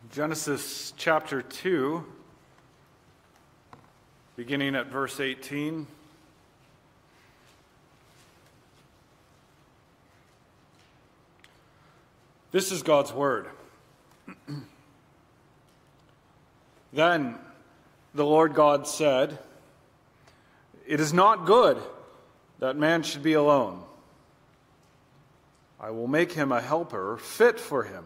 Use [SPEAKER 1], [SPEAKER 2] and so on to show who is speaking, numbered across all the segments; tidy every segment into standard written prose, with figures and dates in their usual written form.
[SPEAKER 1] Genesis chapter 2, beginning at verse 18. This is God's word. Then the Lord God said, "It is not good that man should be alone. I will make him a helper fit for him."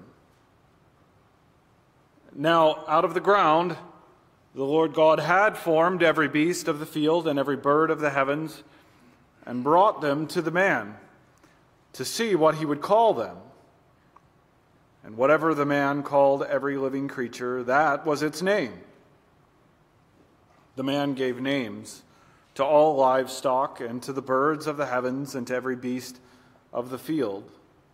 [SPEAKER 1] Now, out of the ground, the Lord God had formed every beast of the field and every bird of the heavens, and brought them to the man to see what he would call them. And whatever the man called every living creature, that was its name. The man gave names to all livestock, and to the birds of the heavens, and to every beast of the field.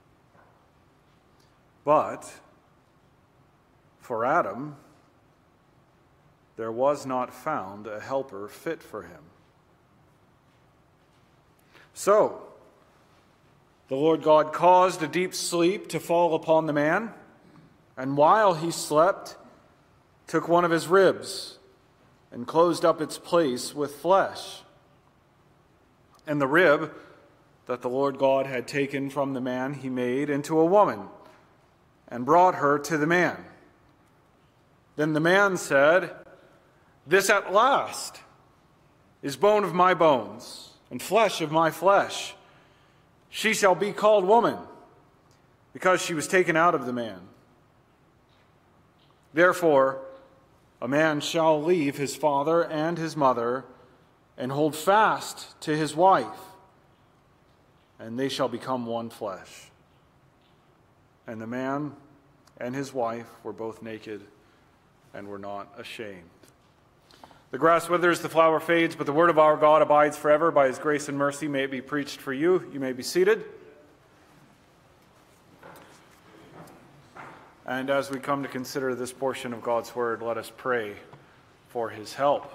[SPEAKER 1] But for Adam, there was not found a helper fit for him. So the Lord God caused a deep sleep to fall upon the man, and while he slept, took one of his ribs and closed up its place with flesh. And the rib that the Lord God had taken from the man he made into a woman, and brought her to the man. Then the man said, "This at last is bone of my bones and flesh of my flesh. She shall be called woman, because she was taken out of the man. Therefore, a man shall leave his father and his mother, and hold fast to his wife, and they shall become one flesh." And the man and his wife were both naked and were not ashamed. The grass withers, the flower fades, but the word of our God abides forever. By his grace and mercy may it be preached for you. You may be seated. And as we come to consider this portion of God's word, let us pray for his help.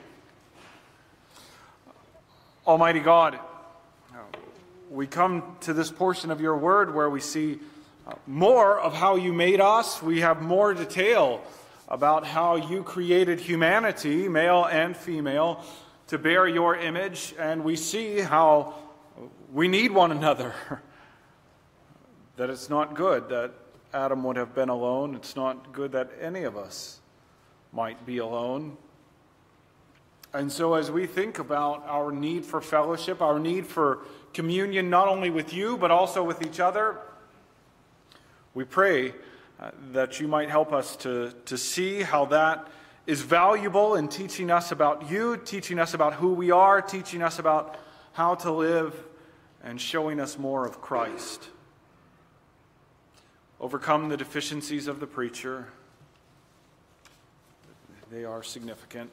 [SPEAKER 1] Almighty God, we come to this portion of your word where we see more of how you made us. We have more detail about how you created humanity, male and female, to bear your image, and we see how we need one another. That it's not good that Adam would have been alone. It's not good that any of us might be alone. And so as we think about our need for fellowship, our need for communion, not only with you, but also with each other, we pray that you might help us to see how that is valuable in teaching us about you, teaching us about who we are, teaching us about how to live, and showing us more of Christ. Overcome the deficiencies of the preacher. They are significant.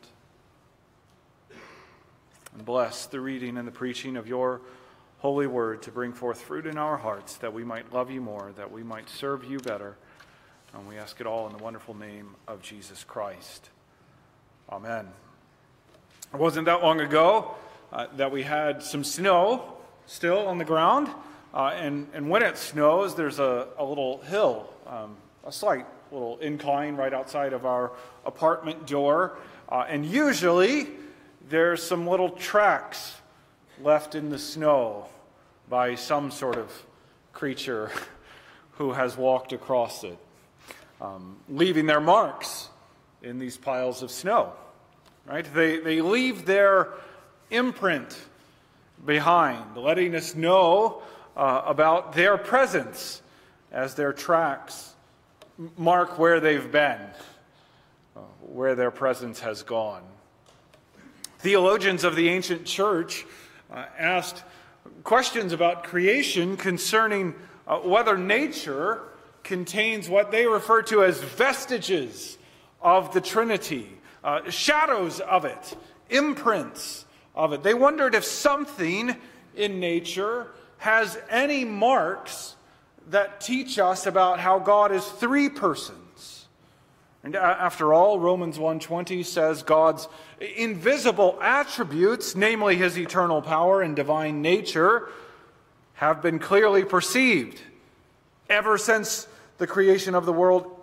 [SPEAKER 1] And bless the reading and the preaching of your holy word to bring forth fruit in our hearts, that we might love you more, that we might serve you better. And we ask it all in the wonderful name of Jesus Christ. Amen. It wasn't that long ago that we had some snow still on the ground. And when it snows, there's a little hill, a slight little incline right outside of our apartment door. And usually there's some little tracks left in the snow by some sort of creature who has walked across it, leaving their marks in these piles of snow. Right? They leave their imprint behind, letting us know about their presence as their tracks mark where they've been, where their presence has gone. Theologians of the ancient church asked questions about creation concerning whether nature contains what they refer to as vestiges of the Trinity, shadows of it, imprints of it. They wondered if something in nature has any marks that teach us about how God is three persons. And after all, Romans 1:20 says God's invisible attributes, namely his eternal power and divine nature, have been clearly perceived ever since the creation of the world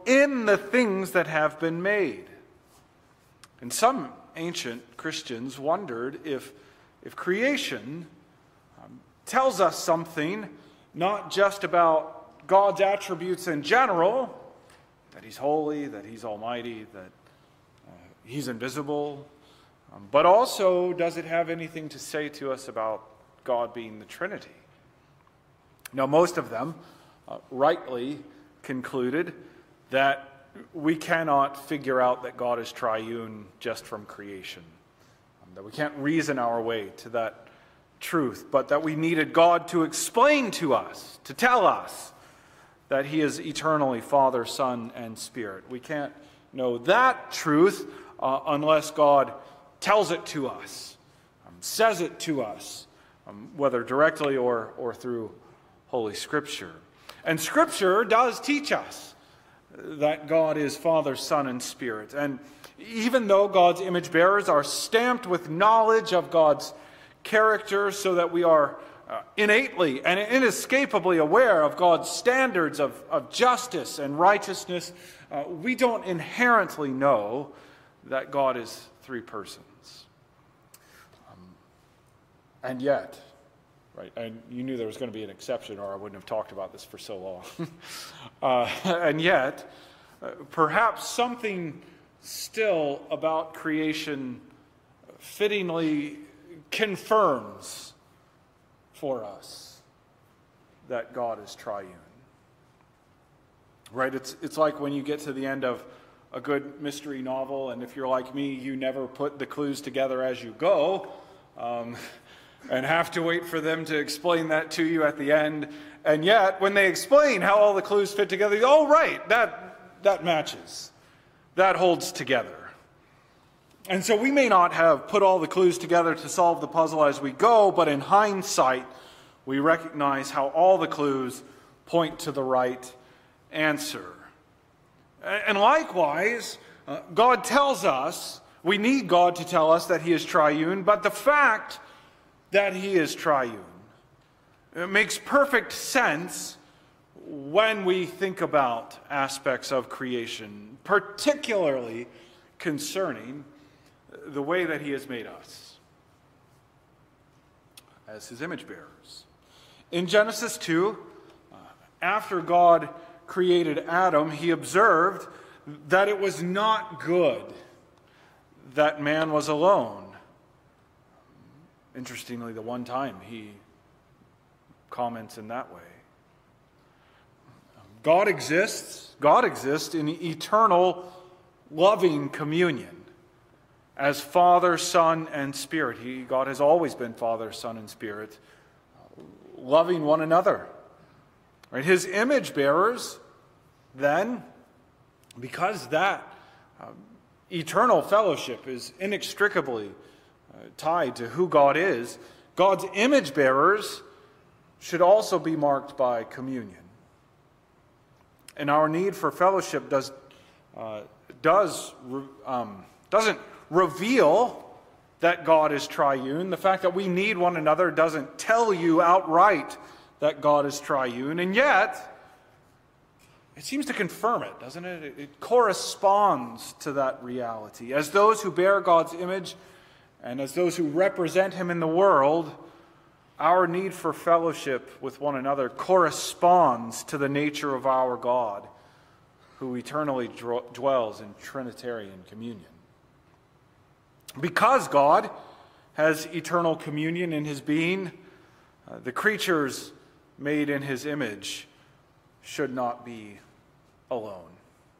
[SPEAKER 1] in the things that have been made. And some ancient Christians wondered if creation tells us something not just about God's attributes in general, that he's holy, that he's almighty, that he's invisible, but also does it have anything to say to us about God being the Trinity? Now, most of them rightly concluded that we cannot figure out that God is triune just from creation, that we can't reason our way to that truth, but that we needed God to explain to us, to tell us that he is eternally Father, Son, and Spirit. We can't know that truth unless God tells it to us, says it to us, whether directly or through Holy Scripture. And Scripture does teach us that God is Father, Son, and Spirit. And even though God's image bearers are stamped with knowledge of God's character so that we are innately and inescapably aware of God's standards of justice and righteousness, we don't inherently know that God is three persons. And yet, right, and you knew there was going to be an exception or I wouldn't have talked about this for so long. And yet, perhaps something still about creation fittingly confirms for us that God is triune. Right? It's like when you get to the end of a good mystery novel, and if you're like me, you never put the clues together as you go, and have to wait for them to explain that to you at the end. And yet, when they explain how all the clues fit together, you go, oh, right, that matches. That holds together. And so we may not have put all the clues together to solve the puzzle as we go, but in hindsight, we recognize how all the clues point to the right answer. And likewise, God tells us, we need God to tell us that he is triune, but the fact that he is triune, it makes perfect sense when we think about aspects of creation, particularly concerning the way that he has made us as his image bearers. In Genesis 2, after God created Adam, he observed that it was not good that man was alone. Interestingly, the one time he comments in that way. God exists in eternal loving communion as Father, Son, and Spirit. God has always been Father, Son, and Spirit, loving one another. Right? His image bearers, then, because that eternal fellowship is inextricably tied to who God is, God's image bearers should also be marked by communion. And our need for fellowship doesn't reveal that God is triune. The fact that we need one another doesn't tell you outright that God is triune. And yet, it seems to confirm it, doesn't it? It corresponds to that reality. As those who bear God's image and as those who represent him in the world, our need for fellowship with one another corresponds to the nature of our God, who eternally dwells in Trinitarian communion. Because God has eternal communion in his being, the creatures made in his image should not be alone.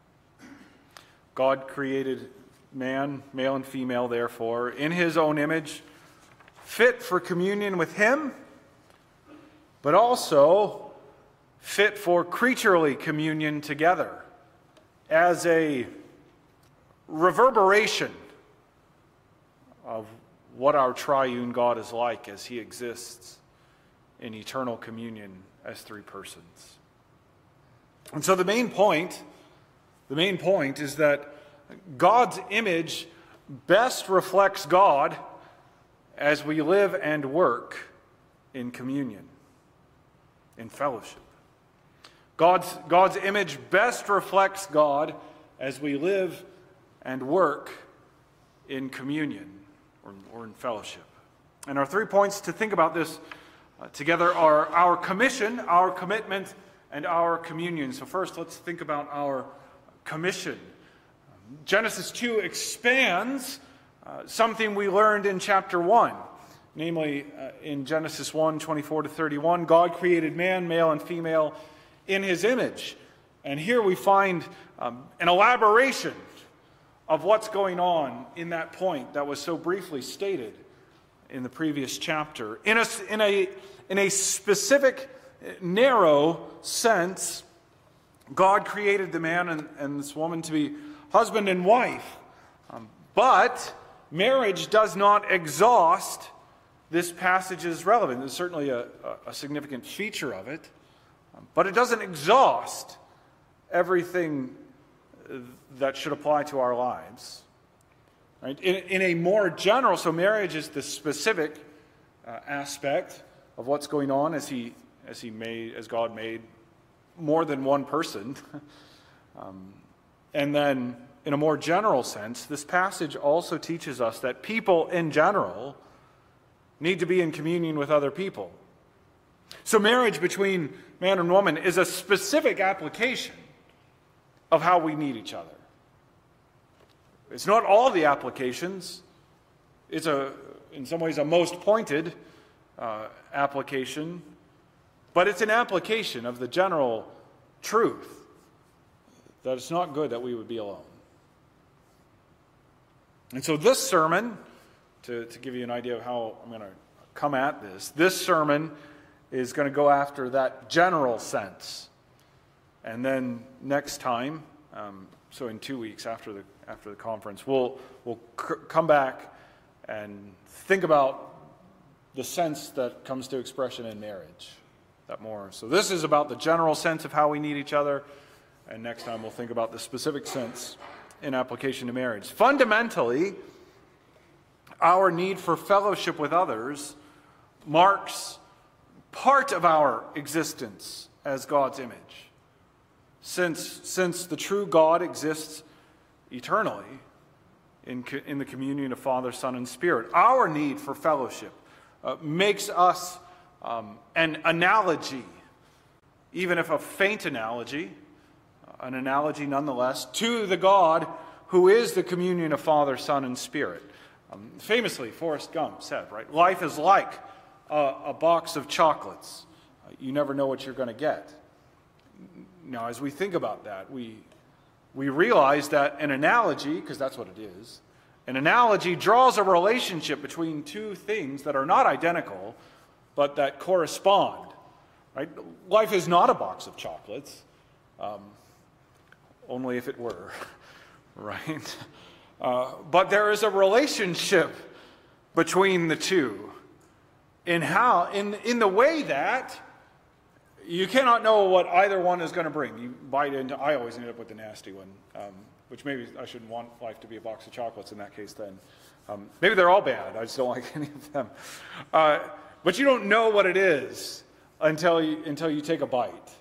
[SPEAKER 1] God created man, male and female, therefore, in his own image, fit for communion with him, but also fit for creaturely communion together as a reverberation of what our triune God is like as he exists in eternal communion as three persons. And so the main point is that God's image best reflects God as we live and work in communion, in fellowship. God's image best reflects God as we live and work in communion or in fellowship. And our 3 points to think about this together are our commission, our commitment, and our communion. So first, let's think about our commission. Genesis 2 expands something we learned in chapter 1. Namely, in Genesis 1, 24 to 31, God created man, male and female, in his image. And here we find an elaboration of what's going on in that point that was so briefly stated in the previous chapter. In a specific, narrow sense, God created the man and this woman to be husband and wife. But marriage does not exhaust this passage's relevance. It's certainly a significant feature of it, but it doesn't exhaust everything that should apply to our lives. Right? In a more general, so marriage is the specific aspect of what's going on as God made more than one person. And then, in a more general sense, this passage also teaches us that people in general need to be in communion with other people. So marriage between man and woman is a specific application of how we need each other. It's not all the applications. It's in some ways a most pointed application, but it's an application of the general truth that it's not good that we would be alone. And so this sermon, to give you an idea of how I'm going to come at this sermon is going to go after that general sense. And then next time, so in 2 weeks after the conference, we'll come back and think about the sense that comes to expression in marriage. That more. So this is about the general sense of how we need each other, and next time we'll think about the specific sense in application to marriage. Fundamentally, our need for fellowship with others marks part of our existence as God's image. Since the true God exists eternally in the communion of Father, Son, and Spirit, our need for fellowship makes us an analogy, even if a faint analogy, an analogy nonetheless, to the God who is the communion of Father, Son, and Spirit. Famously, Forrest Gump said, right, life is like a box of chocolates. You never know what you're going to get. Now, as we think about that, we realize that an analogy, because that's what it is, an analogy draws a relationship between two things that are not identical, but that correspond. Right? Life is not a box of chocolates, only if it were, right? But there is a relationship between the two in the way that you cannot know what either one is going to bring. You bite into, I always end up with the nasty one, which maybe I shouldn't want life to be a box of chocolates in that case then. Maybe they're all bad. I just don't like any of them. But you don't know what it is until you take a bite.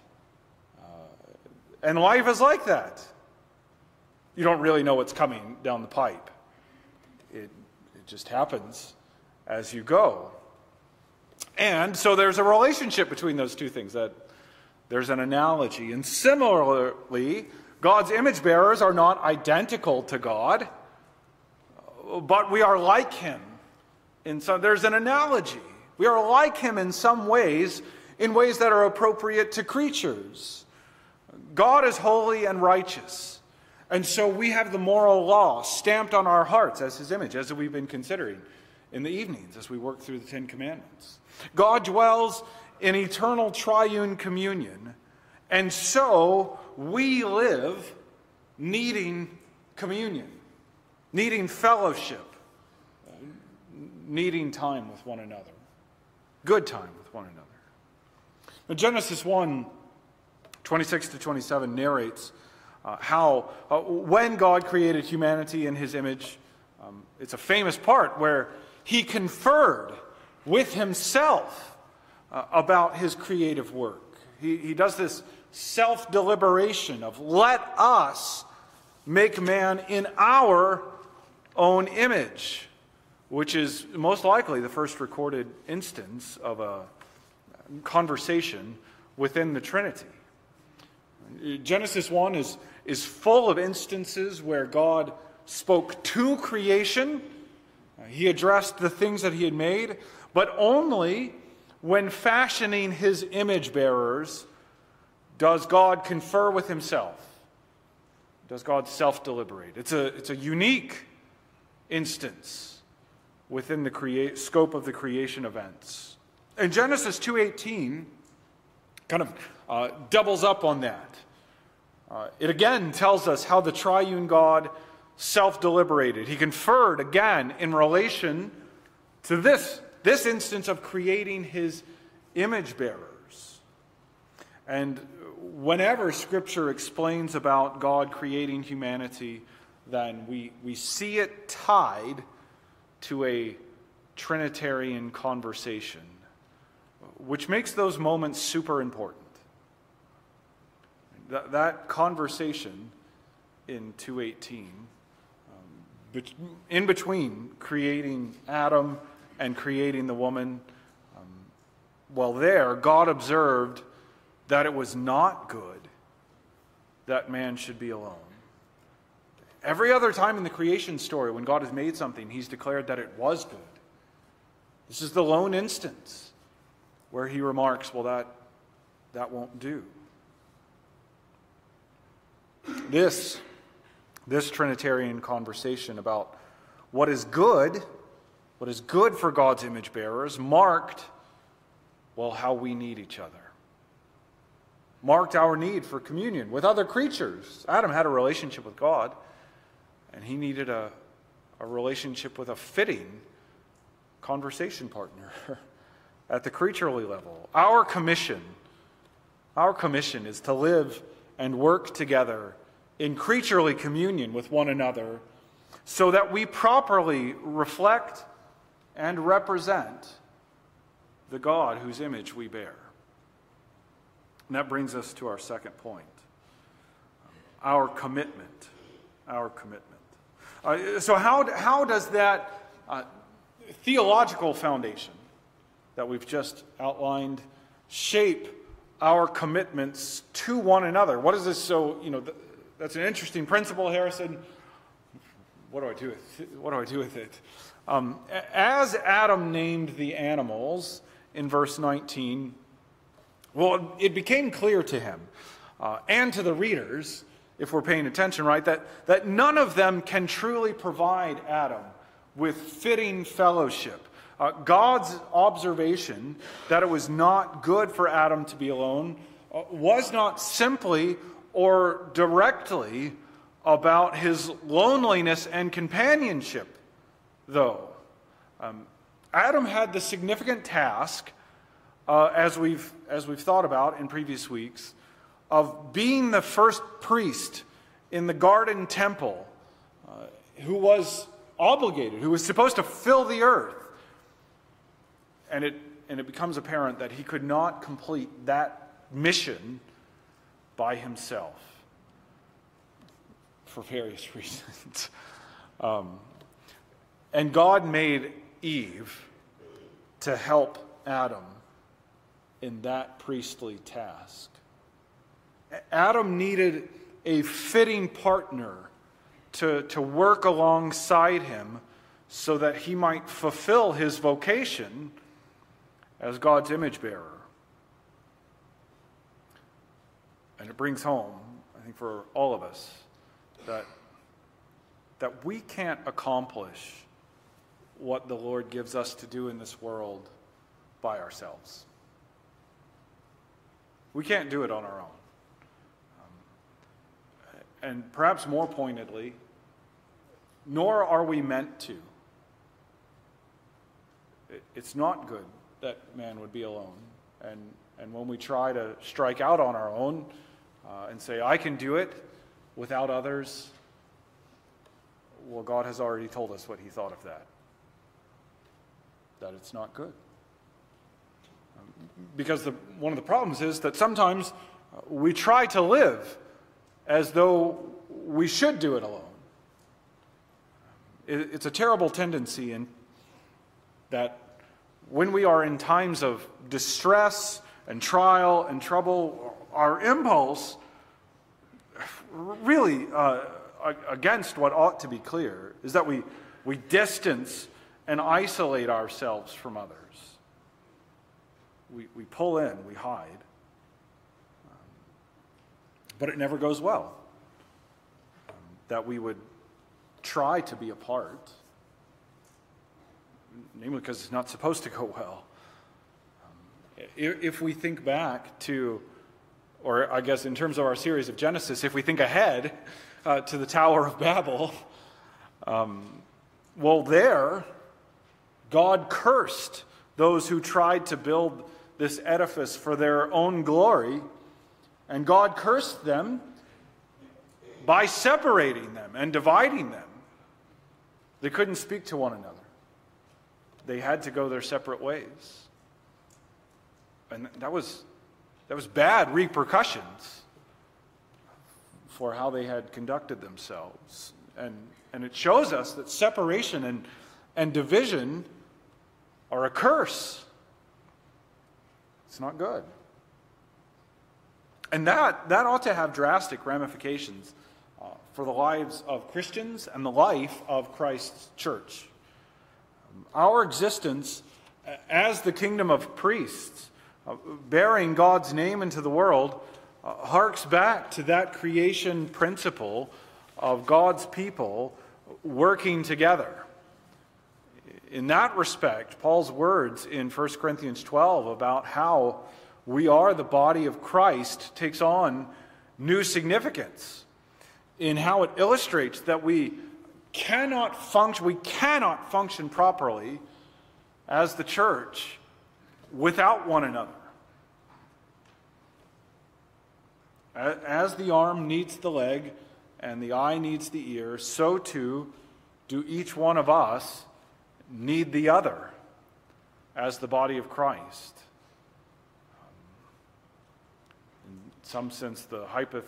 [SPEAKER 1] And life is like that. You don't really know what's coming down the pipe. It just happens as you go. And so there's a relationship between those two things, that there's an analogy. And similarly, God's image bearers are not identical to God, but we are like him. There's an analogy. We are like him in some ways, in ways that are appropriate to creatures. God is holy and righteous. And so we have the moral law stamped on our hearts as his image, as we've been considering in the evenings as we work through the Ten Commandments. God dwells in eternal triune communion, and so we live needing communion, needing fellowship, needing time with one another, good time with one another. Now, Genesis 1, 26 to 27 narrates how when God created humanity in his image, it's a famous part where he conferred with himself about his creative work. He does this self-deliberation of let us make man in our own image, which is most likely the first recorded instance of a conversation within the Trinity. Genesis 1 is full of instances where God spoke to creation. He addressed the things that he had made, but only when fashioning his image bearers does God confer with himself. Does God self-deliberate? It's a unique instance within the scope of the creation events. And Genesis 2:18 kind of doubles up on that. It again tells us how the triune God self-deliberated. He conferred again in relation to this instance of creating his image bearers. And whenever Scripture explains about God creating humanity, then we see it tied to a Trinitarian conversation, which makes those moments super important. That conversation in 2:18, in between creating Adam and creating the woman, there God observed that it was not good that man should be alone. Every other time in the creation story, when God has made something, he's declared that it was good. This is the lone instance where he remarks, that won't do. This Trinitarian conversation about what is good for God's image bearers, marked, how we need each other. Marked our need for communion with other creatures. Adam had a relationship with God, and he needed a relationship with a fitting conversation partner at the creaturely level. Our commission is to live and work together in creaturely communion with one another so that we properly reflect and represent the God whose image we bear. And that brings us to our second point. Our commitment. So how does that theological foundation that we've just outlined shape our commitments to one another? What is this? So, that's an interesting principle, Harrison. What do I do with it? As Adam named the animals in verse 19, it became clear to him and to the readers, if we're paying attention, right, that none of them can truly provide Adam with fitting fellowship. God's observation that it was not good for Adam to be alone was not simply or directly about his loneliness and companionship, though. Adam had the significant task, as we've thought about in previous weeks, of being the first priest in the garden temple, who was obligated, who was supposed to fill the earth. And it becomes apparent that he could not complete that mission by himself for various reasons. And God made Eve to help Adam in that priestly task. Adam needed a fitting partner to work alongside him so that he might fulfill his vocation as God's image bearer. And it brings home, I think, for all of us, that we can't accomplish what the Lord gives us to do in this world by ourselves. We can't do it on our own. And perhaps more pointedly, nor are we meant to. It's not good that man would be alone. And when we try to strike out on our own and say, I can do it without others, God has already told us what he thought of that it's not good. Because one of the problems is that sometimes we try to live as though we should do it alone. It's a terrible tendency in that when we are in times of distress and trial and trouble, our impulse, really against what ought to be clear, is that we distance and isolate ourselves from others. We pull in, we hide. But it never goes well. That we would try to be apart, namely because it's not supposed to go well. If we think back to, or I guess in terms of our series of Genesis, if we think ahead to the Tower of Babel, well, there, God cursed those who tried to build this edifice for their own glory, and God cursed them by separating them and dividing them. They couldn't speak to one another. They had to go their separate ways. And that was bad repercussions for how they had conducted themselves. And it shows us that separation and division are a curse. It's not good. And that ought to have drastic ramifications for the lives of Christians and the life of Christ's church. Our existence as the kingdom of priests, bearing God's name into the world, harks back to that creation principle of God's people working together. In that respect, Paul's words in 1 Corinthians 12 about how we are the body of Christ takes on new significance in how it illustrates that we cannot function properly as the church without one another. As the arm needs the leg and the eye needs the ear, so too do each one of us need the other as the body of Christ. In some sense, the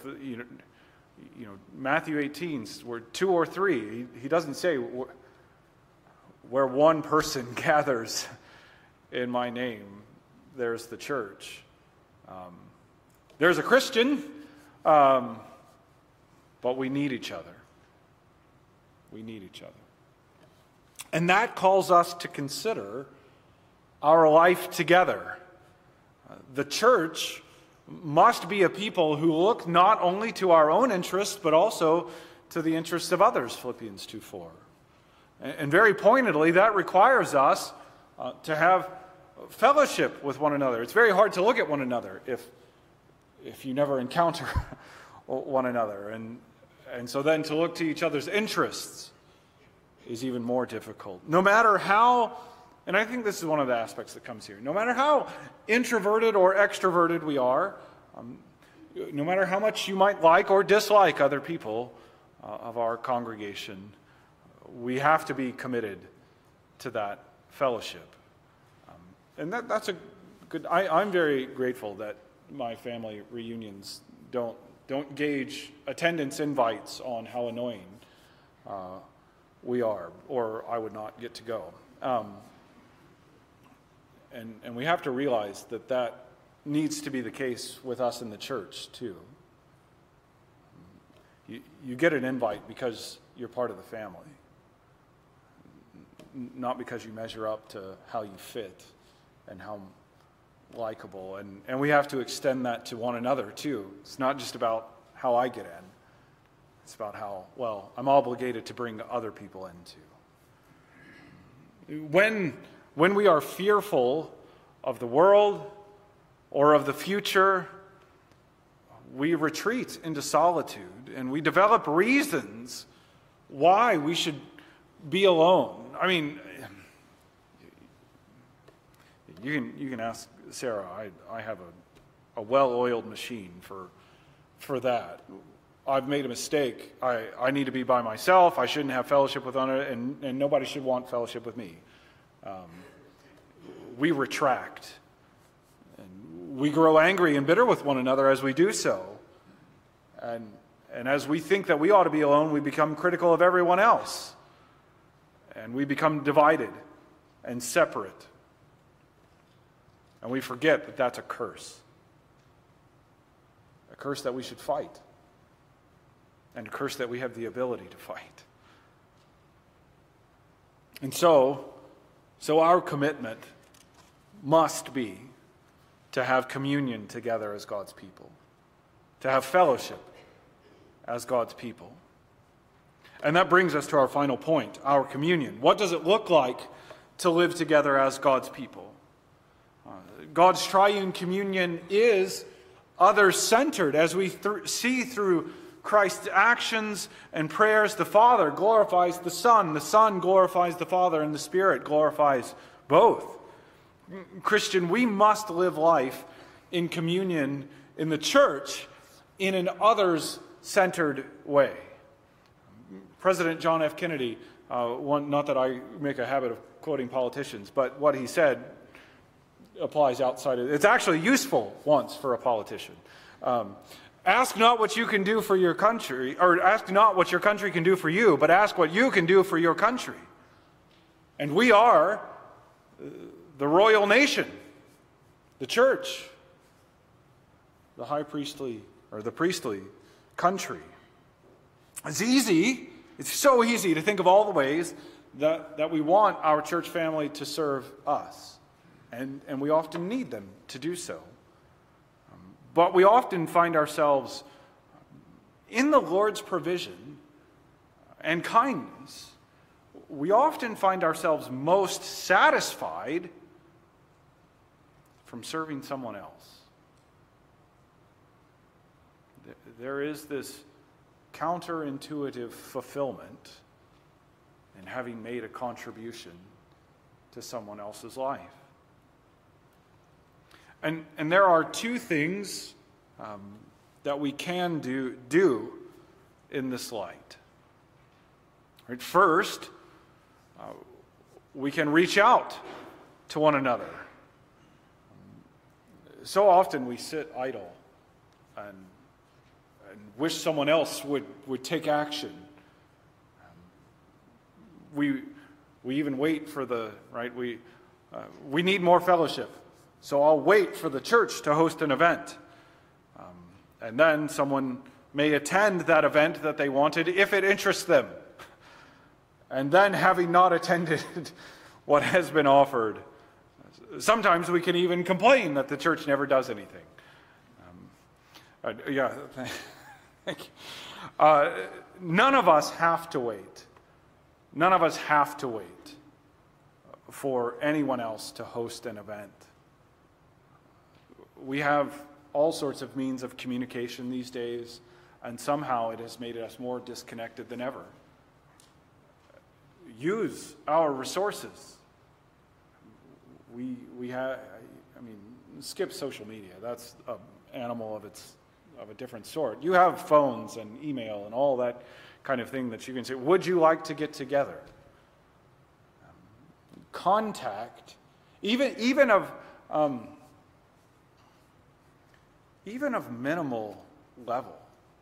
[SPEAKER 1] Matthew 18, where 2 or 3, he doesn't say where one person gathers in my name, there's the church. There's a Christian, but we need each other. We need each other. And that calls us to consider our life together. The church must be a people who look not only to our own interests, but also to the interests of others, Philippians 2:4. And very pointedly, that requires us to have fellowship with one another. It's very hard to look at one another if you never encounter one another. And so then to look to each other's interests is even more difficult. No matter how, and I think this is one of the aspects that comes here, no matter how introverted or extroverted we are, no matter how much you might like or dislike other people of our congregation, we have to be committed to that fellowship. And that's a good, I'm very grateful that my family reunions don't gauge attendance invites on how annoying we are, or I would not get to go. And we have to realize that needs to be the case with us in the church too. You get an invite because you're part of the family, not because you measure up to how you fit and how likable. And we have to extend that to one another too. It's not just about how I get in. It's about how, well, I'm obligated to bring other people in too. When we are fearful of the world or of the future, we retreat into solitude and we develop reasons why we should be alone. I mean, you can ask Sarah. I have a well-oiled machine for that. I've made a mistake. I need to be by myself. I shouldn't have fellowship with others, and nobody should want fellowship with me. We retract, and we grow angry and bitter with one another as we do so. And as we think that we ought to be alone, we become critical of everyone else. And we become divided and separate. And we forget that that's a curse. A curse that we should fight. And a curse that we have the ability to fight. And so our commitment must be to have communion together as God's people. To have fellowship as God's people. And that brings us to our final point, our communion. What does it look like to live together as God's people? God's triune communion is other-centered. As we see through Christ's actions and prayers, the Father glorifies the Son glorifies the Father, and the Spirit glorifies both. Christian, we must live life in communion in the church in an others-centered way. President John F. Kennedy, not that I make a habit of quoting politicians, but what he said applies outside of it. It's actually useful once for a politician. Ask not what you can do for your country, or ask not what your country can do for you, but ask what you can do for your country. And we are the royal nation, the church, the high priestly, or the priestly country. It's so easy to think of all the ways that we want our church family to serve us. And we often need them to do so. But we often find ourselves in the Lord's provision and kindness. We often find ourselves most satisfied from serving someone else. There is this counterintuitive fulfillment in having made a contribution to someone else's life. And there are two things that we can do in this light. Right? First, we can reach out to one another. So often we sit idle and wish someone else would take action. We even wait for we need more fellowship. So I'll wait for the church to host an event. And then someone may attend that event that they wanted if it interests them. And then, having not attended what has been offered, sometimes we can even complain that the church never does anything. Thank you. None of us have to wait. None of us have to wait for anyone else to host an event. We have all sorts of means of communication these days, and somehow it has made us more disconnected than ever. Use our resources. Skip social media. That's an animal of a different sort. You have phones and email and all that kind of thing that you can say, would you like to get together? Contact, even of minimal level.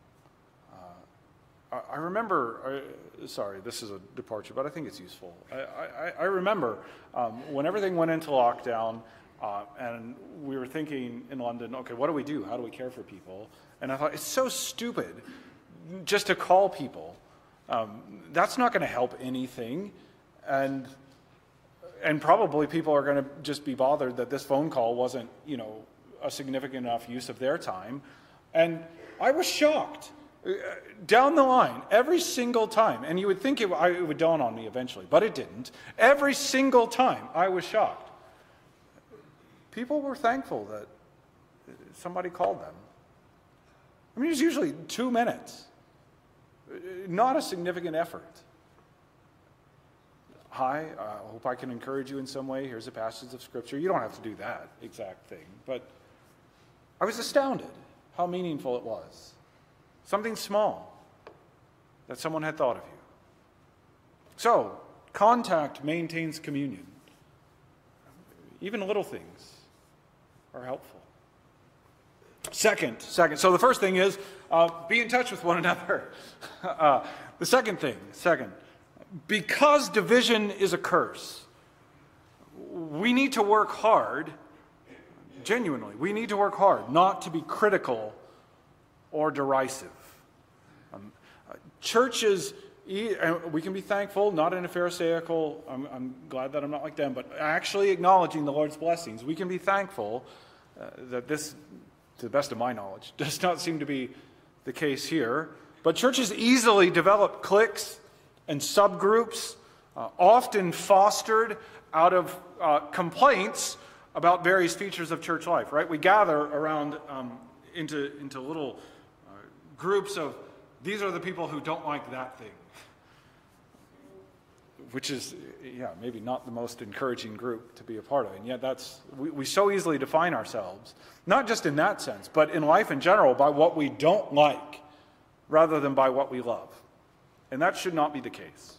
[SPEAKER 1] I remember, sorry, this is a departure, but I think it's useful. I remember when everything went into lockdown, and we were thinking in London, okay, what do we do? How do we care for people? And I thought, it's so stupid just to call people. That's not going to help anything. And probably people are going to just be bothered that this phone call wasn't, a significant enough use of their time. And I was shocked. Down the line, every single time, and you would think it would dawn on me eventually, but it didn't. Every single time, I was shocked. People were thankful that somebody called them. It was usually 2 minutes. Not a significant effort. Hi, I hope I can encourage you in some way. Here's a passage of Scripture. You don't have to do that exact thing, but I was astounded how meaningful it was. Something small that someone had thought of you. So, contact maintains communion. Even little things are helpful. Second. So the first thing is be in touch with one another. The second, because division is a curse, we need to work hard, genuinely. We need to work hard not to be critical or derisive. Churches, we can be thankful, not in a Pharisaical, I'm glad that I'm not like them, but actually acknowledging the Lord's blessings. We can be thankful that this, to the best of my knowledge, does not seem to be the case here. But churches easily develop cliques and subgroups, often fostered out of complaints about various features of church life, right? We gather around into little groups of, these are the people who don't like that thing. Which is, maybe not the most encouraging group to be a part of. And yet we so easily define ourselves, not just in that sense, but in life in general, by what we don't like, rather than by what we love. And that should not be the case.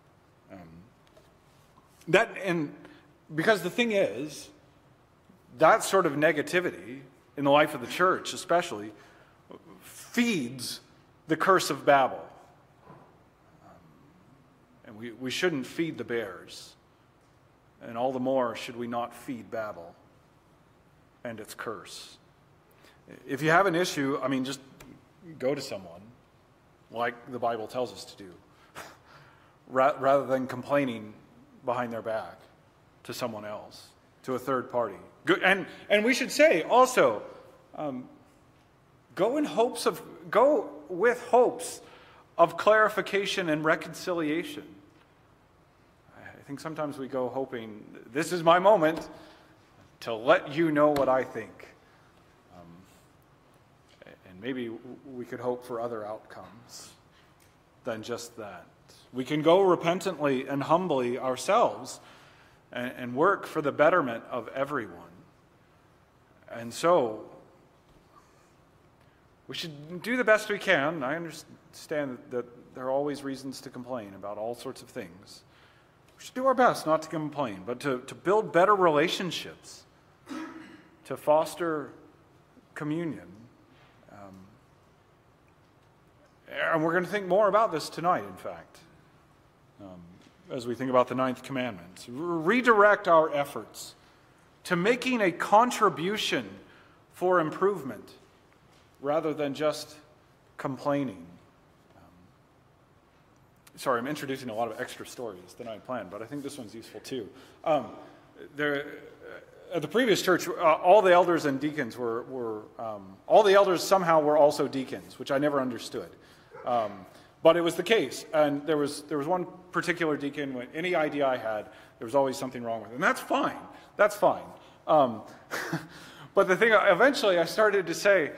[SPEAKER 1] Because the thing is, that sort of negativity, in the life of the church especially, feeds the curse of Babel. And we shouldn't feed the bears. And all the more should we not feed Babel and its curse. If you have an issue, just go to someone, like the Bible tells us to do, rather than complaining behind their back to someone else, to a third party. And we should say also, go with hopes of clarification and reconciliation. I think sometimes we go hoping, this is my moment to let you know what I think. And maybe we could hope for other outcomes than just that. We can go repentantly and humbly ourselves and work for the betterment of everyone. And so, we should do the best we can. I understand that there are always reasons to complain about all sorts of things. We should do our best not to complain, but to build better relationships, to foster communion. And we're going to think more about this tonight, in fact, as we think about the 9th commandment. Redirect our efforts to making a contribution for improvement rather than just complaining. Sorry, I'm introducing a lot of extra stories than I had planned, but I think this one's useful too. At the previous church, all the elders and deacons all the elders somehow were also deacons, which I never understood. But it was the case, and there was one particular deacon, when any idea I had, there was always something wrong with it, and that's fine. That's fine. But the thing, eventually I started to say,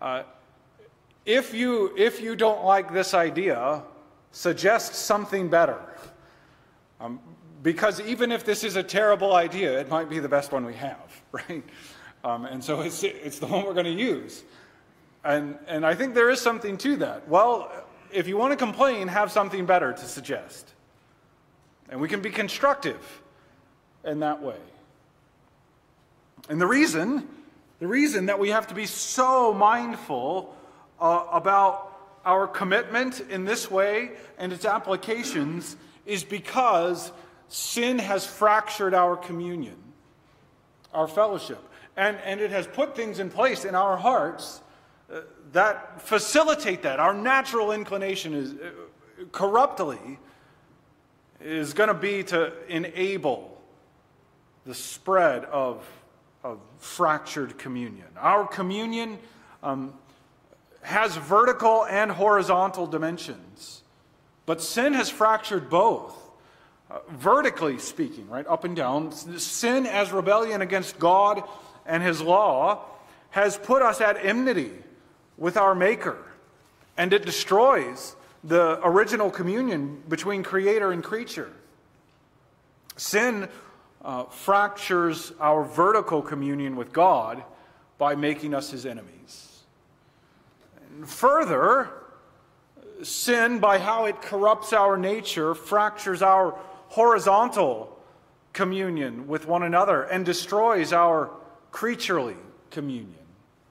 [SPEAKER 1] if you don't like this idea, suggest something better. Because even if this is a terrible idea, it might be the best one we have, right? And so it's the one we're going to use. And I think there is something to that. Well, if you want to complain, have something better to suggest. And we can be constructive in that way. And the reason that we have to be so mindful about our commitment in this way and its applications is because sin has fractured our communion, our fellowship. And it has put things in place in our hearts that facilitate that. Our natural inclination is corruptly is going to be to enable the spread of fractured communion. Our communion has vertical and horizontal dimensions, but sin has fractured both. Vertically speaking, right, up and down, sin as rebellion against God and His law has put us at enmity with our Maker, and it destroys the original communion between Creator and creature. Sin fractures our vertical communion with God by making us His enemies. And further, sin, by how it corrupts our nature, fractures our horizontal communion with one another and destroys our creaturely communion.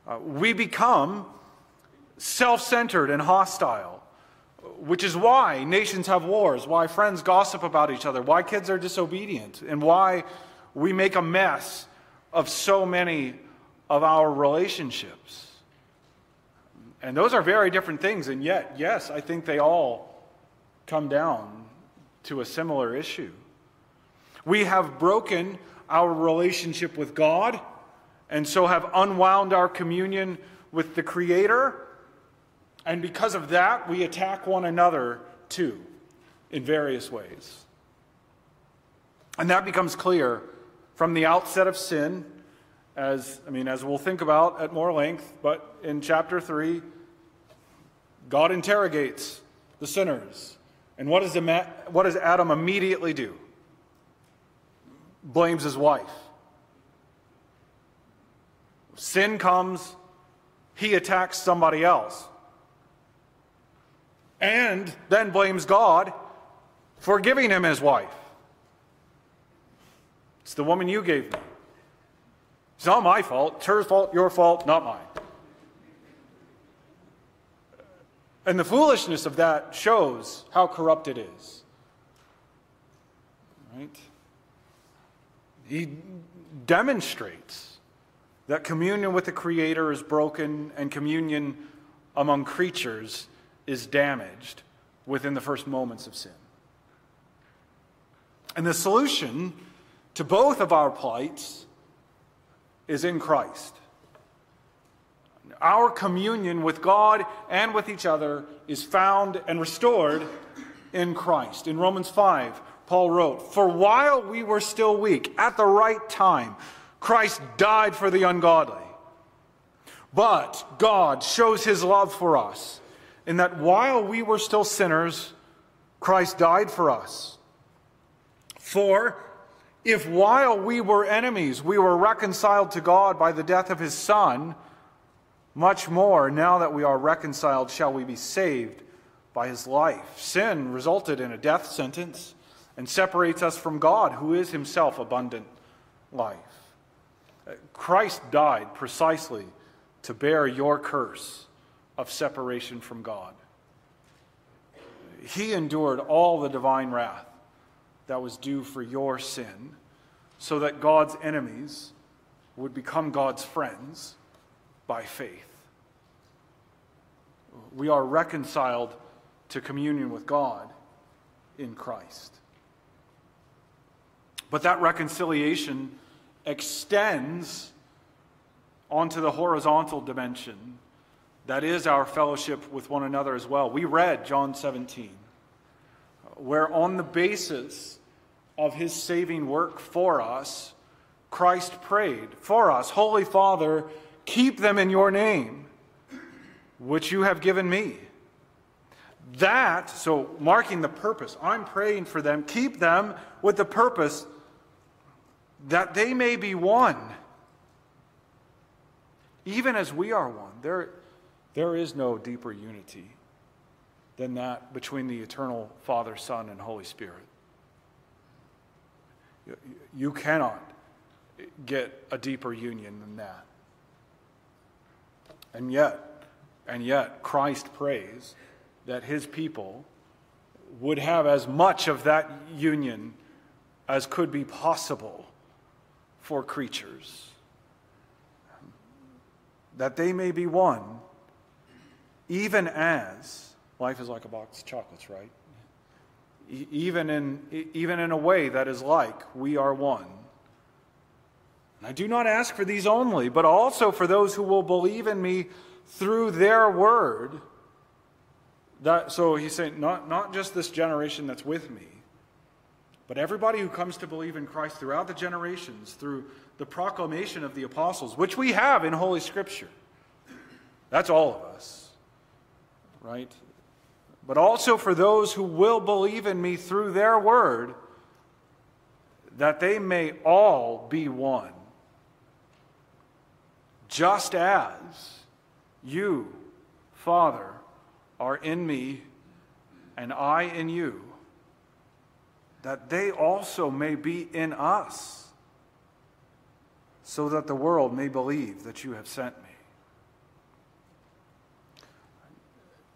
[SPEAKER 1] We become self-centered and hostile, which is why nations have wars, why friends gossip about each other, why kids are disobedient, and why we make a mess of so many of our relationships. And those are very different things, and yet, yes, I think they all come down to a similar issue. We have broken our relationship with God, and so have unwound our communion with the Creator. And because of that, we attack one another too, in various ways. And that becomes clear from the outset of sin, as we'll think about at more length, but in chapter 3, God interrogates the sinners. And what does Adam immediately do? Blames his wife. Sin comes, he attacks somebody else. And then blames God for giving him his wife. It's the woman you gave me. It's not my fault. It's her fault, your fault, not mine. And the foolishness of that shows how corrupt it is. Right? He demonstrates that communion with the Creator is broken and communion among creatures is damaged within the first moments of sin. And the solution to both of our plights is in Christ. Our communion with God and with each other is found and restored in Christ. In Romans 5, Paul wrote, "For while we were still weak, at the right time, Christ died for the ungodly. But God shows his love for us, in that while we were still sinners, Christ died for us. For if while we were enemies, we were reconciled to God by the death of his Son, much more, now that we are reconciled, shall we be saved by his life." Sin resulted in a death sentence and separates us from God, who is himself abundant life. Christ died precisely to bear your curse of separation from God. He endured all the divine wrath that was due for your sin, so that God's enemies would become God's friends by faith. We are reconciled to communion with God in Christ. But that reconciliation extends onto the horizontal dimension that is our fellowship with one another as well. We read John 17, where on the basis of his saving work for us, Christ prayed for us, "Holy Father, keep them in your name, which you have given me." That, so marking the purpose, I'm praying for them, keep them with the purpose that they may be one, even as we are one. There is no deeper unity than that between the eternal Father, Son, and Holy Spirit. You cannot get a deeper union than that. And yet, Christ prays that his people would have as much of that union as could be possible for creatures, that they may be one, even as life is like a box of chocolates, right? Even in a way that is like we are one. And I do not ask for these only, but also for those who will believe in me through their word. So he's saying, not just this generation that's with me, but everybody who comes to believe in Christ throughout the generations, through the proclamation of the apostles, which we have in Holy Scripture. That's all of us, right? But also for those who will believe in me through their word, that they may all be one. Just as you, Father, are in me and I in you, that they also may be in us, so that the world may believe that you have sent me.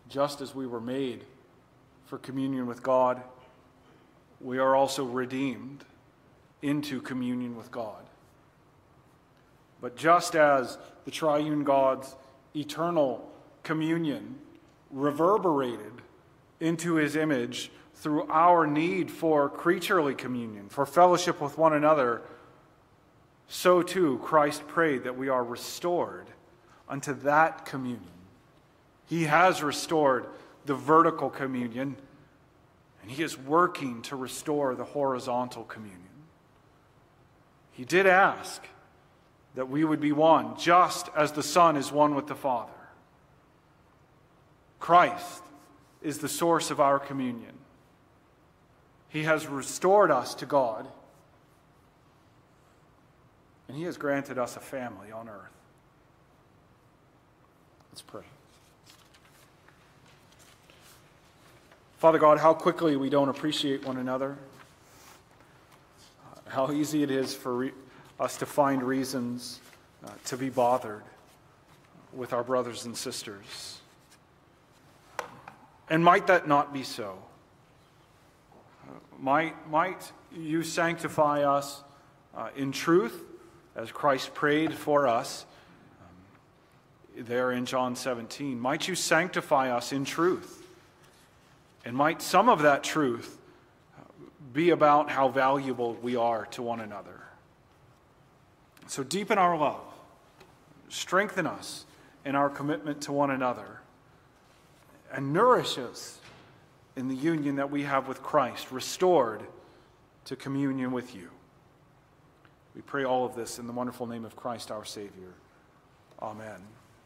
[SPEAKER 1] just as we were made for communion with God, we are also redeemed into communion with God. But just as the triune God's eternal communion reverberated into his image through our need for creaturely communion, for fellowship with one another, so too Christ prayed that we are restored unto that communion. He has restored the vertical communion, and he is working to restore the horizontal communion. He did ask that we would be one, just as the Son is one with the Father. Christ is the source of our communion. He has restored us to God, and he has granted us a family on earth. Let's pray. Father God, how quickly we don't appreciate one another. How easy it is for us to find reasons to be bothered with our brothers and sisters. And might that not be so? Might you sanctify us in truth, as Christ prayed for us there in John 17. Might you sanctify us in truth. And might some of that truth be about how valuable we are to one another. So deepen our love. Strengthen us in our commitment to one another. And nourish us in the union that we have with Christ, restored to communion with you. We pray all of this in the wonderful name of Christ our Savior. Amen.